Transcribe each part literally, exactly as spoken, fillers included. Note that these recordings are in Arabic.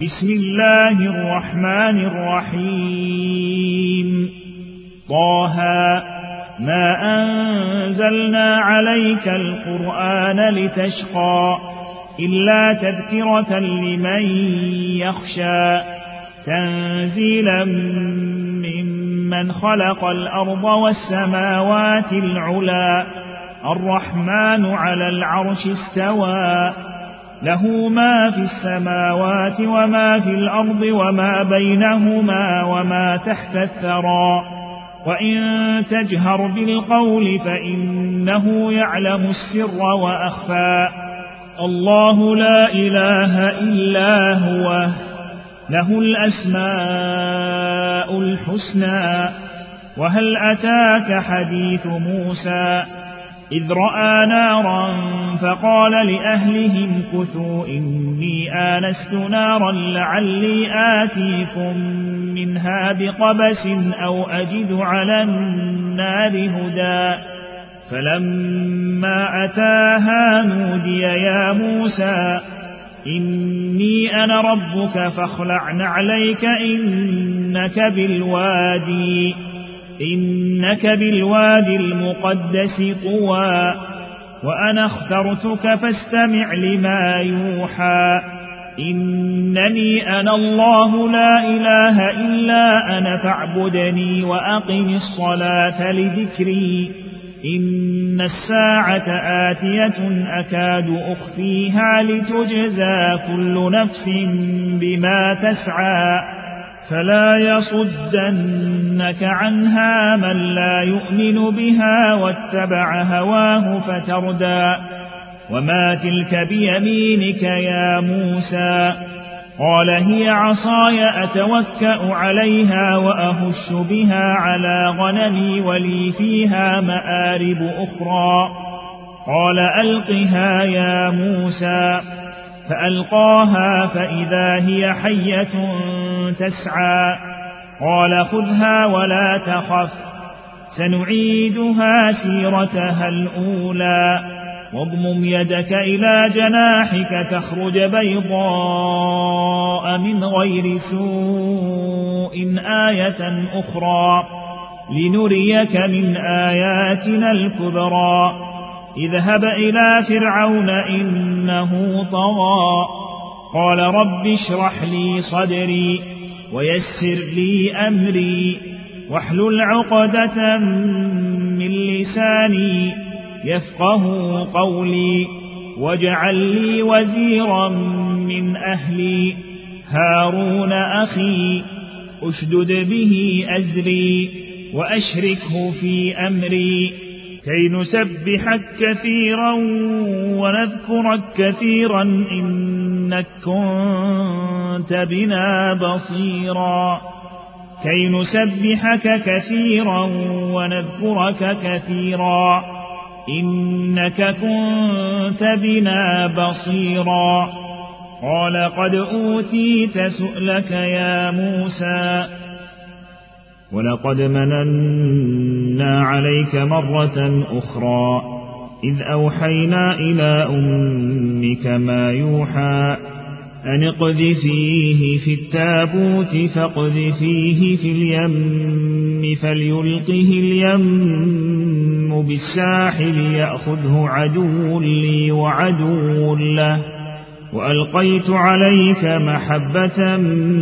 بسم الله الرحمن الرحيم طه ما أنزلنا عليك القرآن لتشقى إلا تذكرة لمن يخشى تنزيلا ممن خلق الأرض والسماوات العلى الرحمن على العرش استوى له ما في السماوات وما في الأرض وما بينهما وما تحت الثرى وإن تجهر بالقول فإنه يعلم السر وأخفى الله لا إله إلا هو له الأسماء الحسنى وهل أتاك حديث موسى إذ رأى نارا فقال لأهلهم كثوا إني آنست نارا لعلي آتيكم منها بقبس أو أجد على النار هدى فلما أتاها نودي يا موسى إني أنا ربك فاخلع نعليك إنك بالوادي إنك بالوادي المقدس طوى وأنا اخترتك فاستمع لما يوحى إنني أنا الله لا إله إلا أنا فاعبدني وأقم الصلاة لذكري إن الساعة آتية أكاد أخفيها لتجزى كل نفس بما تسعى فلا يصدنك عنها من لا يؤمن بها واتبع هواه فتردى وما تلك بيمينك يا موسى قال هي عصاي أتوكأ عليها وأهش بها على غنمي ولي فيها مآرب أخرى قال ألقها يا موسى فألقاها فإذا هي حية تسعى قال خذها ولا تخف سنعيدها سيرتها الأولى واضمم يدك إلى جناحك تخرج بيضاء من غير سوء آية أخرى لنريك من آياتنا الكبرى اذهب إلى فرعون إنه طغى قال رب اشرح لي صدري ويسر لي أمري واحلل عقدة من لساني يفقه قولي واجعل لي وزيرا من أهلي هارون أخي أشدد به أزري وأشركه في أمري كي نسبحك كثيرا ونذكرك كثيرا إنك كنت بنا بصيرا كي نسبحك كثيرا ونذكرك كثيرا إنك كنت بنا بصيرا قال قد أوتيت سؤلك يا موسى ولقد مننا عليك مرة أخرى إذ أوحينا إلى أمك ما يوحى أن اقذفيه في التابوت فاقذفيه في اليم فليلقه اليم بالساحل يأخذه عدو لي وعدو له وألقيت عليك محبة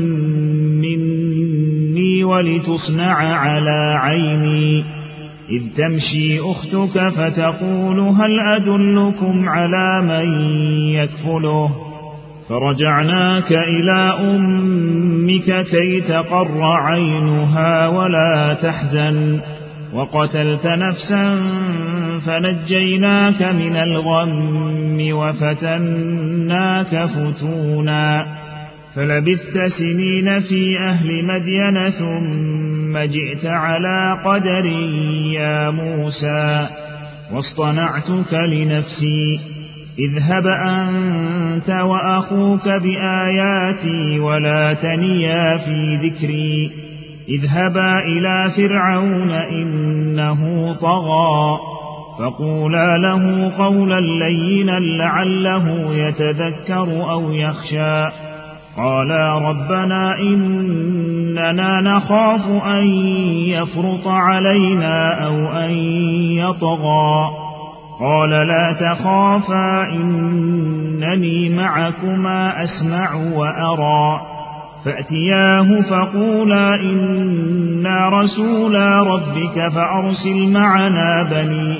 مني ولتصنع على عيني إذ تمشي أختك فتقول هل أدلكم على من يكفله فرجعناك إلى أمك كي تقر عينها ولا تحزن وقتلت نفسا فنجيناك من الغم وفتناك فتونا فلبثت سنين في أهل مدين ثم جئت على قدر يا موسى واصطنعتك لنفسي اذهب أنت وأخوك بآياتي ولا تنيا في ذكري اذهبا إلى فرعون إنه طغى فقولا له قولا لينا لعله يتذكر أو يخشى قالا ربنا إننا نخاف أن يفرط علينا أو أن يطغى قال لا تخافا إنني معكما أسمع وأرى فأتياه فقولا إنا رسولا ربك فأرسل معنا بني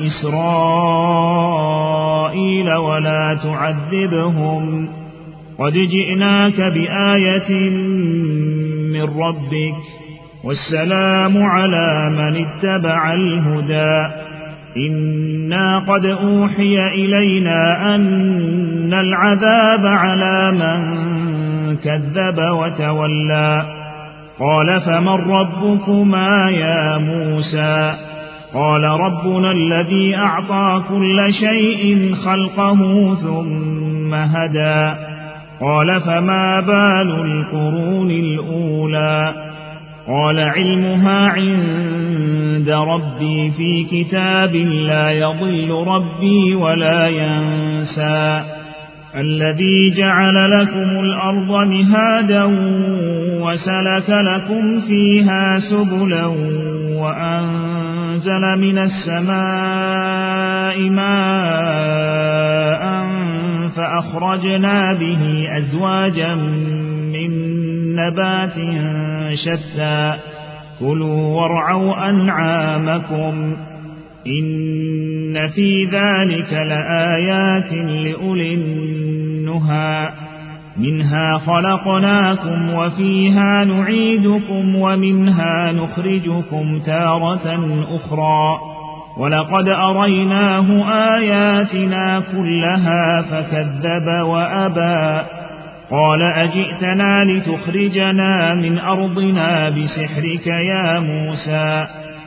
إسرائيل ولا تعذبهم قد جئناك بآية من ربك والسلام على من اتبع الهدى إنا قد أوحي إلينا أن العذاب على من كذب وتولى قال فمن ربكما يا موسى قال ربنا الذي أعطى كل شيء خلقه ثم هدى قال فما بال القرون الأولى قال علمها عند ربي في كتاب لا يضل ربي ولا ينسى الذي جعل لكم الأرض مهادا وسلك لكم فيها سبلا وأنزل من السماء ماء فأخرجنا به أزواجا من نبات شتى كلوا وارعوا أنعامكم إن في ذلك لآيات لأولي النهى منها خلقناكم وفيها نعيدكم ومنها نخرجكم تارة أخرى ولقد أريناه آياتنا كلها فكذب وأبى قال أجئتنا لتخرجنا من أرضنا بسحرك يا موسى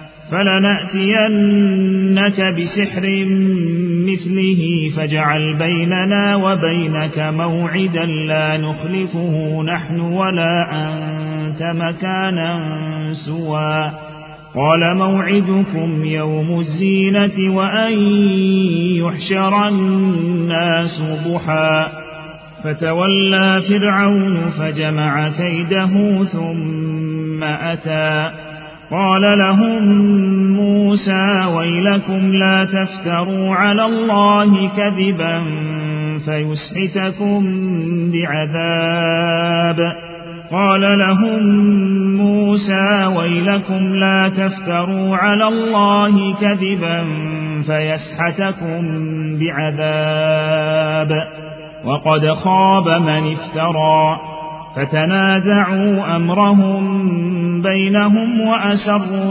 فلنأتينك بسحر مثله فاجعل بيننا وبينك موعدا لا نخلفه نحن ولا أنت مكانا سوى قال موعدكم يوم الزينة وأن يحشر الناس ضحى فتولى فرعون فجمع كيده ثم أتى قال لهم موسى ويلكم لا تفتروا على الله كذبا فيسحتكم بعذاب قال لهم موسى ويلكم لا تفتروا على الله كذبا فيسحتكم بعذاب وقد خاب من افترى فتنازعوا أمرهم بينهم وأسروا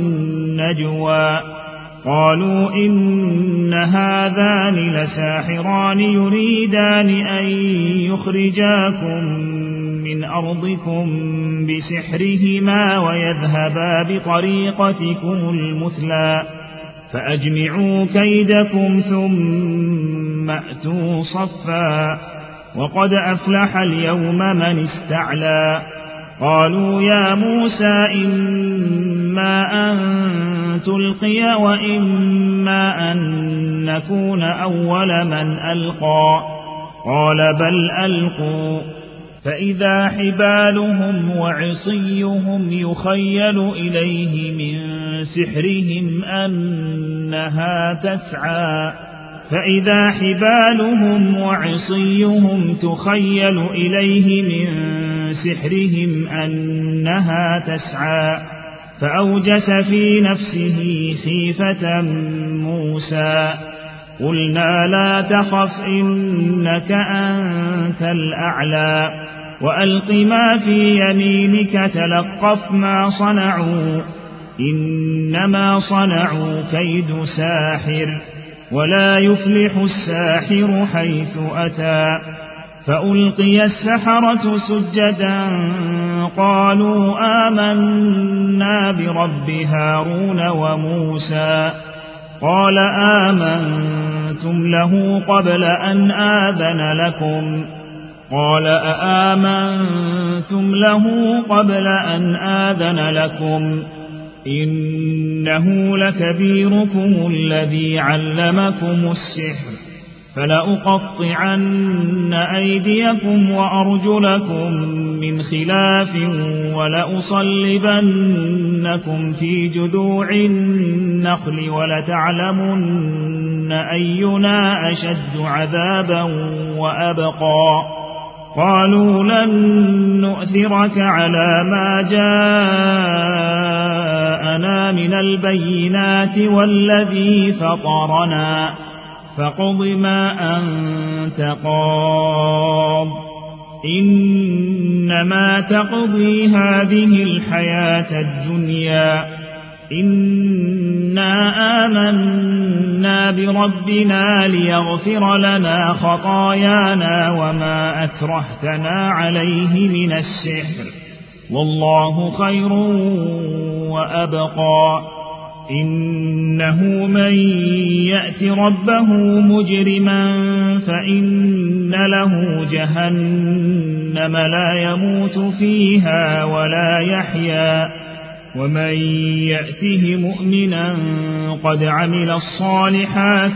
النجوى قالوا إن هذان لساحران يريدان أن يخرجاكم من أرضكم بسحرهما ويذهبا بطريقتكم المثلى فأجمعوا كيدكم ثم أتوا صفا وقد أفلح اليوم من استعلى قالوا يا موسى إما أن تلقي وإما أن نكون أول من ألقى قال بل ألقوا فإذا حبالهم وعصيهم يخيل إليه من سحرهم أنها تسعى فإذا حبالهم وعصيهم تخيل إليه من سحرهم أنها تسعى فأوجس في نفسه خيفة موسى قلنا لا تخف إنك أنت الأعلى وألق ما في يمينك تلقف ما صنعوا إنما صنعوا كيد ساحر ولا يفلح الساحر حيث أتى فألقي السحرة سجدا قالوا آمنا برب هارون وموسى قال آمنتم له قبل أن آذن لكم قال أآمنتم له قبل أن آذن لكم إنه لكبيركم الذي علمكم السحر فلأقطعن أيديكم وأرجلكم من خلاف ولأصلبنكم في جذوع النخل ولتعلمن أينا أشد عذابا وأبقى قالوا لن نؤثرك على ما جاءنا من البينات والذي فطرنا فاقض ما أنت قاض إنما تقضي هذه الحياة الدنيا إنا آمنا بربنا ليغفر لنا خطايانا وما أكرهتنا عليه من السحر والله خير وأبقى إنه من يأت ربه مجرما فإن له جهنم لا يموت فيها ولا يحيا ومن يأته مؤمنا قد عمل الصالحات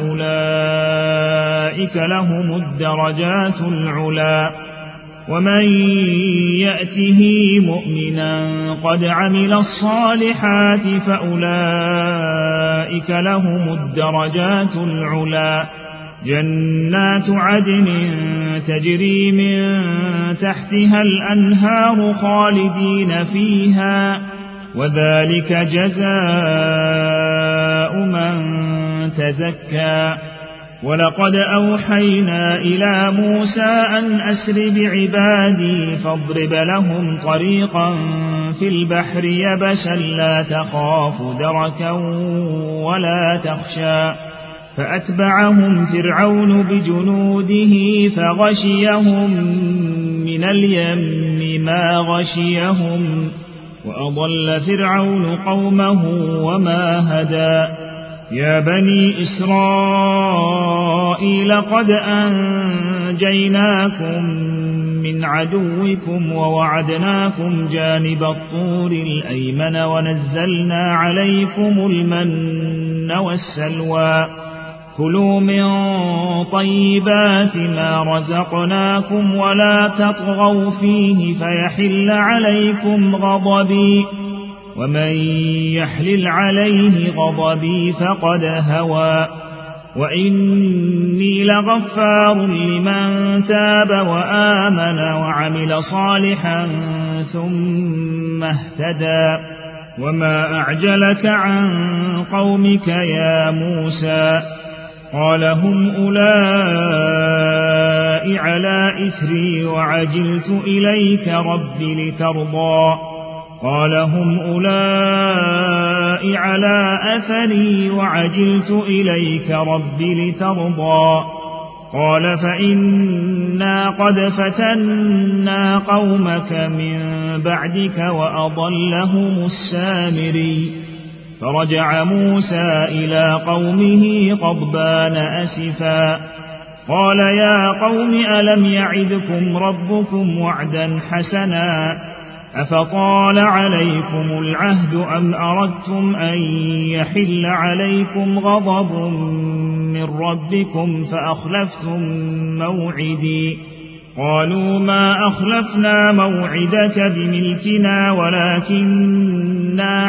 فأولئك لهم الدرجات العلى ومن يأته مؤمنا قد عمل الصالحات فأولئك لهم الدرجات العلى جنات عدن تجري من تحتها الأنهار خالدين فيها وذلك جزاء من تزكى ولقد أوحينا إلى موسى أن أسر بعبادي فاضرب لهم طريقا في البحر يبسا لا تخاف دركا ولا تخشى فأتبعهم فرعون بجنوده فغشيهم من اليم ما غشيهم وأضل فرعون قومه وما هدى يا بني إسرائيل قد أنجيناكم من عدوكم ووعدناكم جانب الطور الأيمن ونزلنا عليكم المن والسلوى كلوا من طيبات ما رزقناكم ولا تطغوا فيه فيحل عليكم غضبي ومن يحلل عليه غضبي فقد هوى وإني لغفار لمن تاب وآمن وعمل صالحا ثم اهتدى وما أعجلك عن قومك يا موسى قال هم أولئك على إثري وعجلت إليك رب لترضى قال هم أولئك على أثري وعجلت إليك رب لترضى قال فإنا قد فتنا قومك من بعدك وأضلهم السامري فرجع موسى إلى قومه غضبان أسفا قال يا قوم ألم يعدكم ربكم وعدا حسنا أفطال عليكم العهد أم أردتم أن يحل عليكم غضب من ربكم فأخلفتم موعدي قالوا ما أخلفنا موعدك بملكنا ولكننا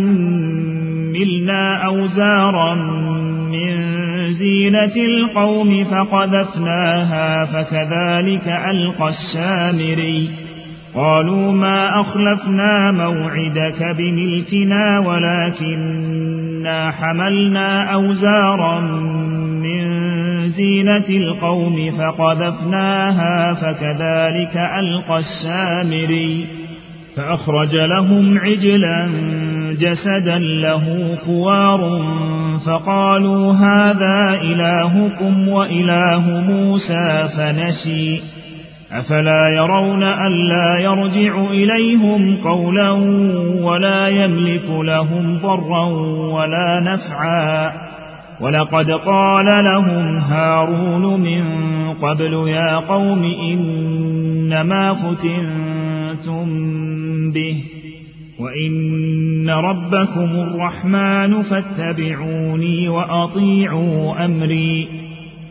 حملنا أوزارا من زينة القوم فقذفناها فكذلك ألقى السامري قالوا ما أخلفنا موعدك بملكنا ولكننا حملنا أوزارا من زينة القوم فقذفناها فكذلك ألقى السامري فأخرج لهم عجلا جسدا له خوار فقالوا هذا إلهكم وإله موسى فنسي أفلا يرون ألا يرجع إليهم قولا ولا يملك لهم ضرا ولا نفعا ولقد قال لهم هارون من قبل يا قوم إنما فتنتم به وإن ربكم الرحمن فاتبعوني وأطيعوا أمري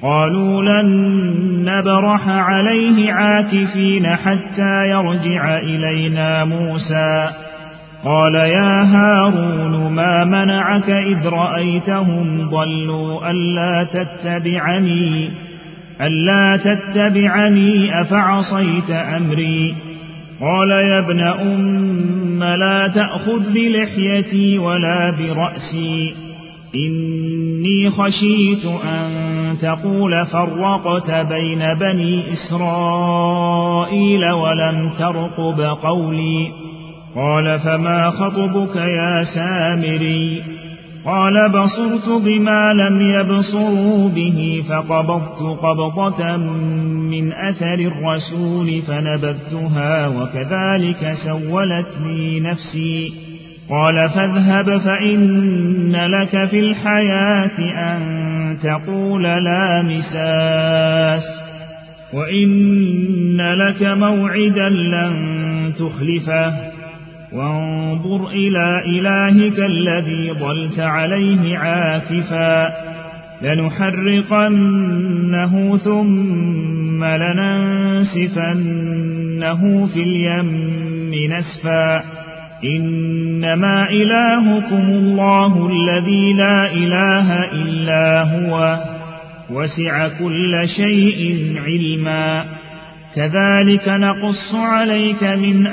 قالوا لن نبرح عليه عاكفين حتى يرجع إلينا موسى قال يا هارون ما منعك إذ رأيتهم ضلوا ألا تتبعني ألا تتبعني أفعصيت أمري قال يا ابن أم لا تأخذ بلحيتي ولا برأسي إني خشيت أن تقول فرقت بين بني إسرائيل ولم ترقب قولي قال فما خطبك يا سامري قال بصرت بما لم يبصروا به فقبضت قبضة من أثر الرسول فنبذتها وكذلك سولت لي نفسي قال فاذهب فإن لك في الحياة أن تقول لا مساس وإن لك موعدا لن تخلفه وانظر إلى إلهك الذي ظلت عليه عاكفا لنحرقنه ثم لننسفنه في اليم نسفا إنما إلهكم الله الذي لا إله إلا هو وسع كل شيء علما كذلك نقص عليك من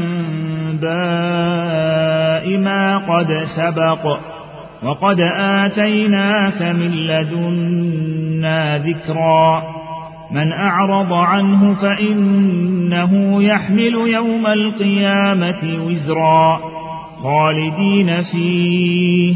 أنباء ما قد سبق وقد آتيناك من لدنا ذكرا من أعرض عنه فإنه يحمل يوم القيامة وزرا خالدين فيه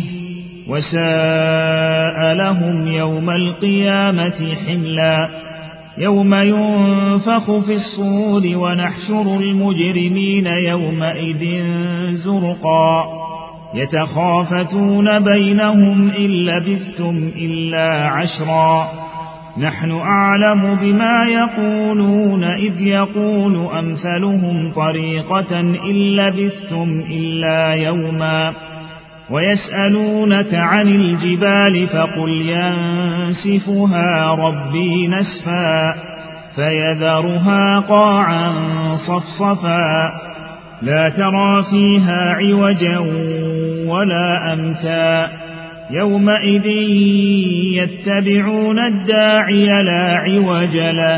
وساء لهم يوم القيامة حملا يوم ينفخ في الصور ونحشر المجرمين يومئذ زرقا يتخافتون بينهم إن لبثتم إلا عشرا نحن أعلم بما يقولون إذ يقول أمثلهم طريقة إن لبثتم إلا يوما ويسألونك عن الجبال فقل ينسفها ربي نسفا فيذرها قاعا صفصفا لا ترى فيها عوجا ولا أمتا يومئذ يتبعون الداعي لا عوج له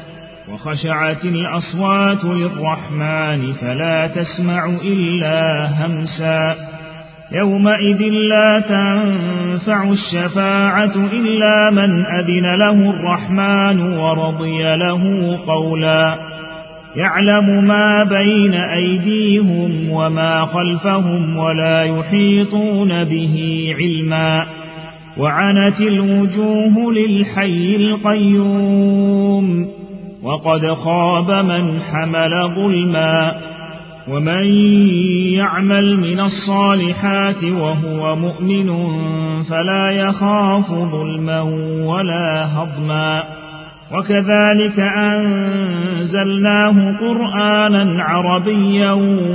وخشعت الأصوات للرحمن فلا تسمع إلا همسا يومئذ لا تنفع الشفاعة إلا من أذن له الرحمن ورضي له قولا يعلم ما بين أيديهم وما خلفهم ولا يحيطون به علما وعنت الوجوه للحي القيوم وقد خاب من حمل ظلما ومن يعمل من الصالحات وهو مؤمن فلا يخاف ظلما ولا هضما وكذلك أنزلناه قرآنا عربيا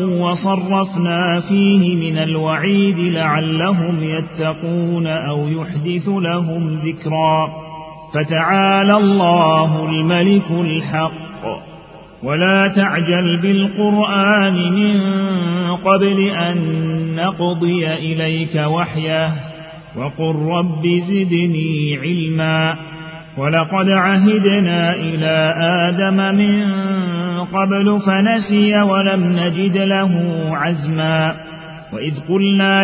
وصرفنا فيه من الوعيد لعلهم يتقون أو يحدث لهم ذكرا فتعالى الله الملك الحق ولا تعجل بالقرآن من قبل أن نقضي إليك وحيه وقل رب زدني علما ولقد عهدنا إلى آدم من قبل فنسي ولم نجد له عزما وإذ قلنا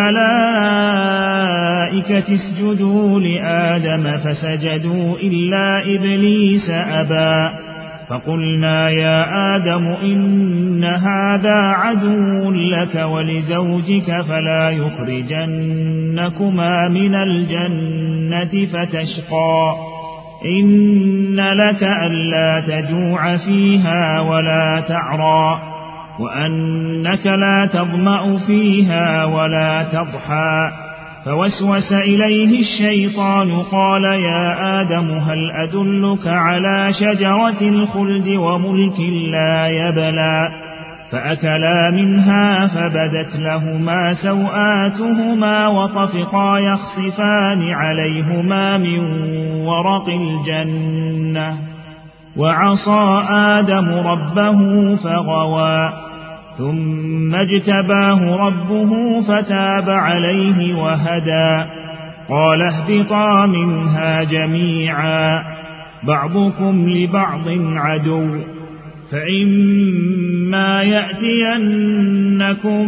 للملائكة اسجدوا لآدم فسجدوا إلا إبليس أبى فقلنا يا آدم إن هذا عدو لك ولزوجك فلا يخرجنكما من الجنة فتشقى إن لك ألا تجوع فيها ولا تعرى وأنك لا تظمأ فيها ولا تضحى فوسوس إليه الشيطان قال يا آدم هل أدلك على شجرة الخلد وملك لا يبلى فأكلا منها فبدت لهما سوآتهما وطفقا يخصفان عليهما من ورق الجنة وعصى آدم ربه فغوى ثم اجتباه ربه فتاب عليه وهدى قال اهبطا منها جميعا بعضكم لبعض عدو فإما يأتينكم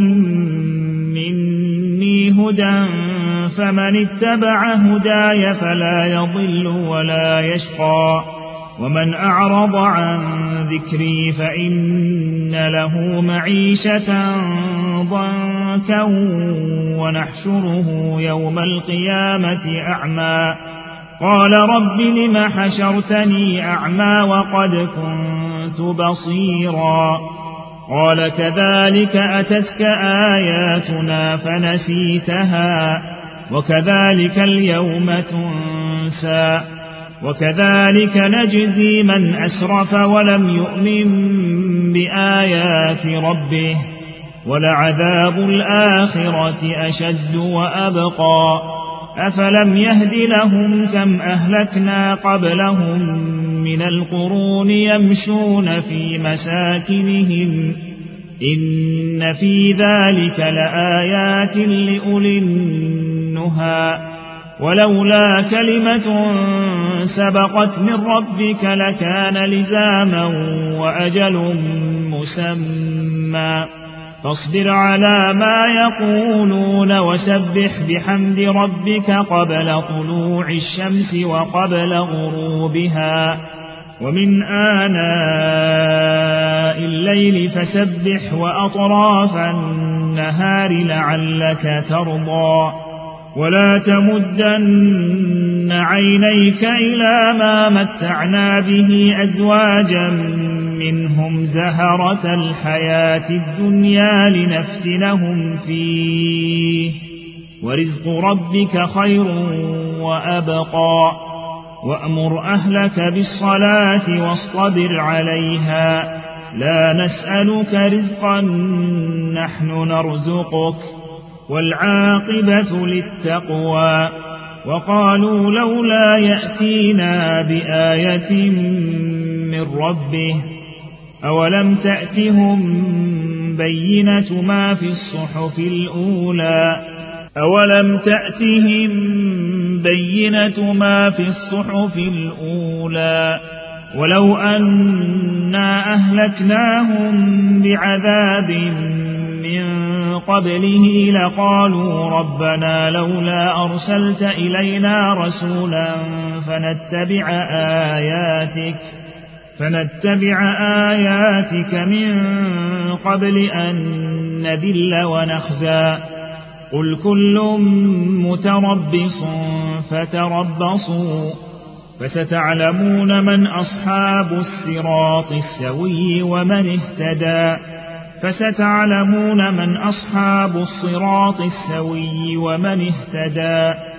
مني هدى فمن اتبع هداي فلا يضل ولا يشقى ومن أعرض عن ذكري فإن له معيشة ضنكا ونحشره يوم القيامة أعمى قال رب لم حشرتني أعمى وقد كنت بصيرا قال كذلك أتتك آياتنا فنسيتها وكذلك اليوم تنسى وكذلك نجزي من أسرف ولم يؤمن بآيات ربه ولعذاب الآخرة أشد وأبقى أفلم يهد لهم كم أهلكنا قبلهم من القرون يمشون في مساكنهم إن في ذلك لآيات لأولي النهى ولولا كلمة سبقت من ربك لكان لزاما وأجل مسمى فاصبر على ما يقولون وسبح بحمد ربك قبل طلوع الشمس وقبل غروبها ومن آناء الليل فسبح وأطراف النهار لعلك ترضى ولا تمدن عينيك إلى ما متعنا به أزواجا منهم زهرة الحياة الدنيا لنفتنهم فيه ورزق ربك خير وأبقى وأمر أهلك بالصلاة واصطبر عليها لا نسألك رزقا نحن نرزقك والعاقبة للتقوى وقالوا لولا يأتينا بآية من ربه أولم تأتهم بينة ما في الصحف الأولى أولم تأتهم بينة ما في الصحف الأولى ولو أنا أهلكناهم بعذاب من قبله لقالوا ربنا لولا أرسلت إلينا رسولا فنتبع آياتك فنتبع آياتك من قبل أن نذل ونخزى قل كل متربص فتربصوا فستعلمون من أصحاب الصراط السوي ومن اهتدى فستعلمون من أصحاب الصراط السوي ومن اهتدى